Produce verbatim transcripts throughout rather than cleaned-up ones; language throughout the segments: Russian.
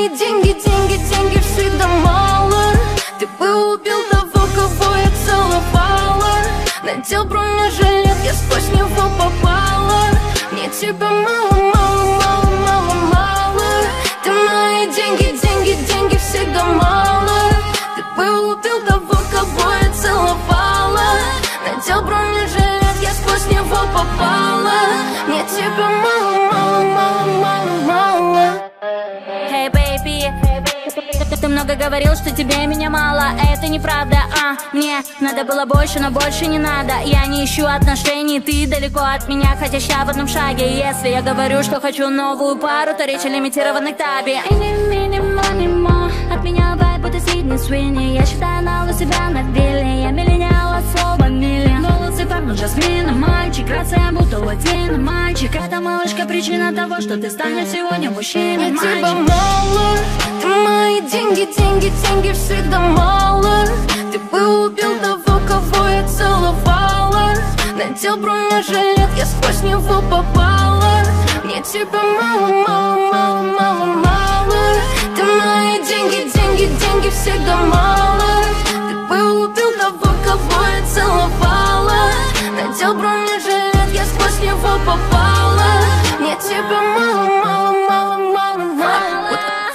мои деньги, деньги, деньги всегда мало. Ты бы убил того, кого я целовала. Надел бронежилет, я сквозь него попала. Мне тебя мало, мало, мало, мало, мало. Ты мои деньги, деньги, деньги всегда мало. Ты бы убил того, кого я целовала. Надел бронежилет, я сквозь него попала. Мне тебя мало, мало, мало, мало, мало. Hey baby, ты много говорил, что тебе меня мало. Это неправда, а мне надо было больше, но больше не надо. Я не ищу отношений, ты далеко от меня, хотя ща в одном шаге. Если я говорю, что хочу новую пару, то речь о лимитированной табе. От меня вайб, будто Сидни Суини. Я считаю нал у себя на вилле. Я миллениал от слова мили. Волосы пахнут жасмином, мальчик. Грация будто латино, мальчик. Эта малышка причина того, что ты станешь сегодня мужчиной, мальчик. Мне тебя мало. Ты мои деньги, деньги, деньги всегда мало. Ты бы убил того, кого я целовала. Надел бронежилет, я сквозь него попала. Мне тебя мало, мало, мало, мало, мало. Ты мои деньги, деньги, деньги всегда мало. Ты бы убил того, кого я целовала. Надел бронежилет, я сквозь него попала. Мне тебя мало, мало, мало, мало, мало.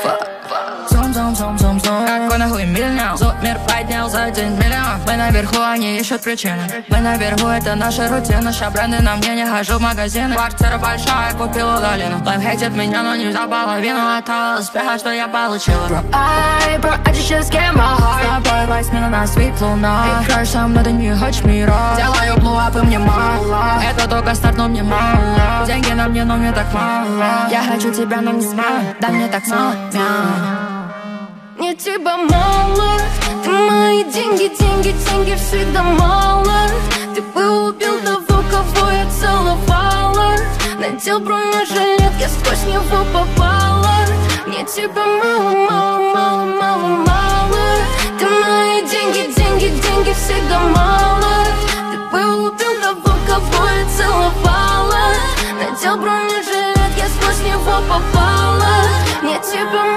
Какой нахуй миллион? Зуб мир поднял за день миллион. Мы наверху, они ищут причины. Мы наверху, это наша рутина. Ща бренды на мне, не хожу в магазины. Квартира большая, купила долину. Лайф хейтит меня, но нельзя половину от того успеха, что я получила. Bro, I, bro, I just just get my heart. С тобой восьмина на свет луна. Ты краш, со мной ты не хочешь мира. Делаю блуапы, мне мало. Это только старт, но мне мало. Деньги на мне, но мне так мало. Я хочу тебя, но не смогу. Да мне так мало. Мне тебя мало. Ты мои деньги, деньги, деньги всегда мало. Ты бы убил того, кого я целовала. Надел бронежилет, я сквозь него попала. Мне тебя мало, мало, мало, мало, мало. Ты мои деньги, деньги, деньги всегда мало. Ты бы убил того, кого я целовала. Надел бронежилет, я сквозь него попала. Мне тебя мало.